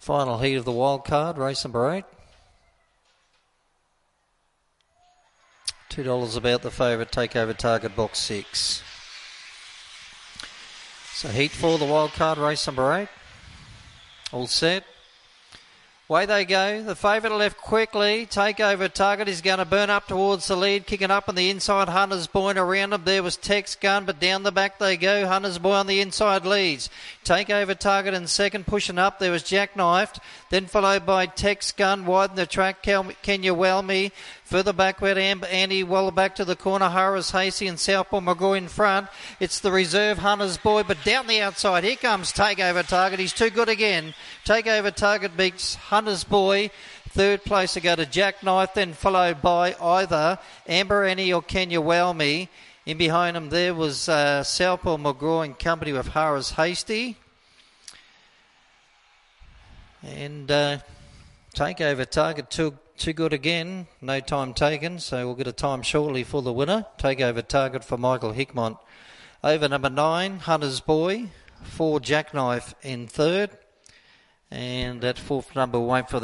Final heat of the wild card, race number 8. $2 about the favourite, Takeover Target, box 6. So heat 4, the wild card, race number 8. All set. Away they go. The favourite left quickly. Takeover Target is going to burn up towards the lead. Kicking up on the inside. Hunter's Boy, and around him there was Tex Gun, but down the back they go. Hunter's Boy on the inside leads. Takeover Target in second. Pushing up there was Jackknifed. Then followed by Tex Gun. Widen the track. Can You Well Me? Further backward, Andy Waller back to the corner. Harris Hasty and Southpaw McGraw in front. It's the reserve Hunter's Boy, but down the outside, here comes Takeover Target. He's too good again. Takeover Target beats Hunter's Boy. Third place to go to Jackknife, then followed by either Amber Annie or Can You Well Me. In behind him there was Southpaw McGraw in company with Harris Hasty. And Takeover Target too good again. No time taken, so we'll get a time shortly for the winner. Takeover Target for Michael Hickmont. Over number 9, Hunter's Boy. 4, Jackknife in third. And that fourth number won't for